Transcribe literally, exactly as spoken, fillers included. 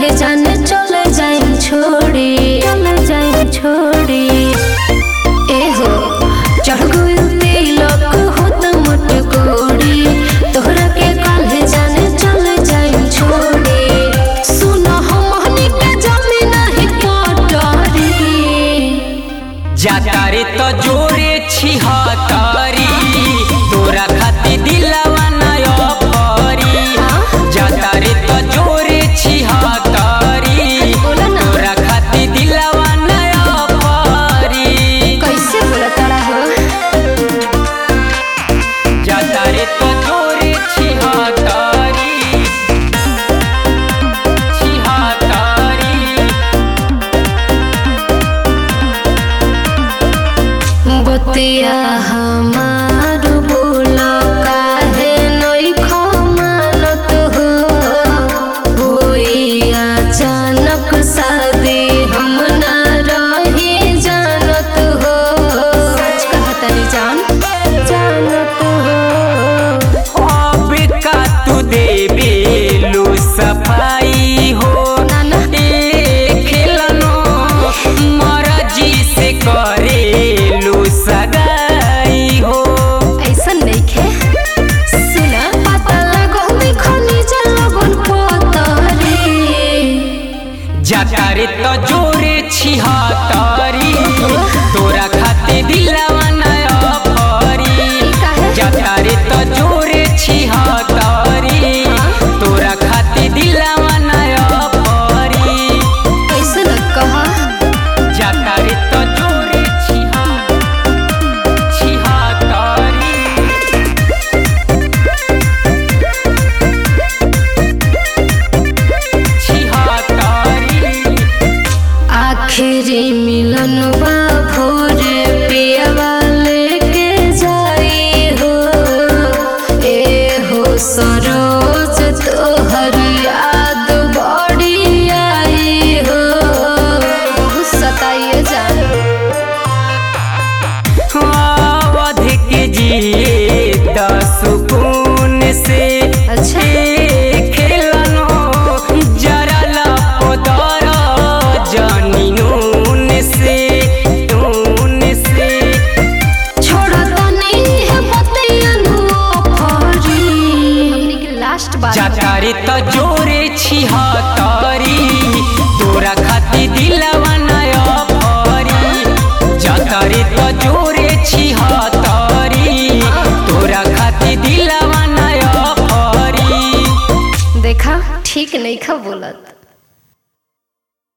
काल्हे जाने चले जाए छोड़ी चले जाए छोड़ी ए हो चढ़ गइल तिलक होत मोट कोड़ी तोहरा के काल्हे जाने चले जाए छोड़ी सुन हमनी के जमीन ही पटरी जाता रे तो जोरे छिहत्तरी तोरा खाती दिलवा नया फरी जाता रे तो जोरे छिहत्तरी तोरा खाती दिलवा नया फरी कैसे बोला तारा हो जाता रे तो जोरे छिहत्तरी छिहत्तरी बतिया हमार बोला काहे नई खमानत हो होई अचानक शादी हम ना रही जानत हो सच कहता नी जान जानत हो अब का तू देबे लो सफाई हो नाना खेलनो मर्जी से करे लो सगाई हो ऐसन नहीं खे सुना पता लगो मी खनी जलबन पोतरी जाता रे तो जोरे छिहत्तरी तोरा खाते दिलवा नया फरी जाता रे तो जोरे छिहत्तरी तोरा खाते दिलवा नया फरी ऐसन कहा जाता रे तो जोरे छिहत्तरी छिहत्तरी आखिरी मिलन बा भोरे पियावा लेके जाई हो ए हो सरोज तोहर याद बड़ी आई हो बहुत सताइए जान अवध के जिए त सुकून से अच्छा। खेलनो जरला पोदर जानी नून से नून से छोड़ तनी है बतियनु फरी हमनी के लास्ट बात जाता रे त जोरे छिहत्तरी तोरा खाती दिलवा नया फरी जाता रे त जोरे छिहत्तरी तोरा खाती दिलवा नया फरी देखा ठीक नहीं खा बोलत।